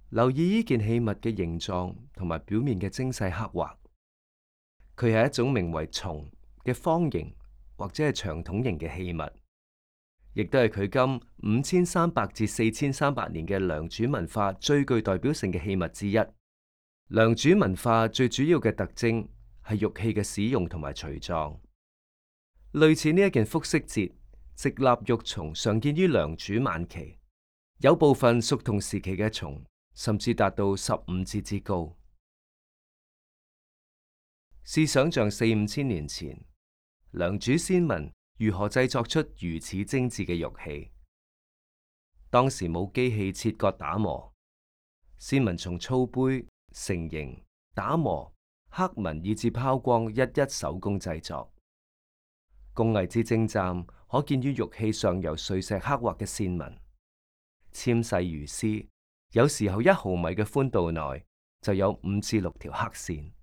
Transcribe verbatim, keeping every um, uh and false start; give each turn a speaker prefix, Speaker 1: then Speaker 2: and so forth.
Speaker 1: 留意呢件器物嘅形狀同埋表面嘅精細刻畫，佢係一種名為松嘅方形或者係長筒形嘅器物，亦都係距今五千三百至四千三百年嘅良渚文化最具代表性嘅器物之一。良渚文化最主要嘅特徵係玉器嘅使用同埋隨葬。類似呢一件複式節直立玉琮常見於良渚晚期，有部分屬同時期嘅琮甚至達到十五節之高。試想像四五千年前，良渚先民如何製作出如此精緻嘅玉器。當時冇機器切割打磨，先民從粗杯、成形、打磨、刻紋以至拋光，一一手工製作。工藝之精湛，可見於玉器上由碎石刻畫嘅線紋，纖細如絲，有時候一毫米嘅寬度內就有五至六條黑線。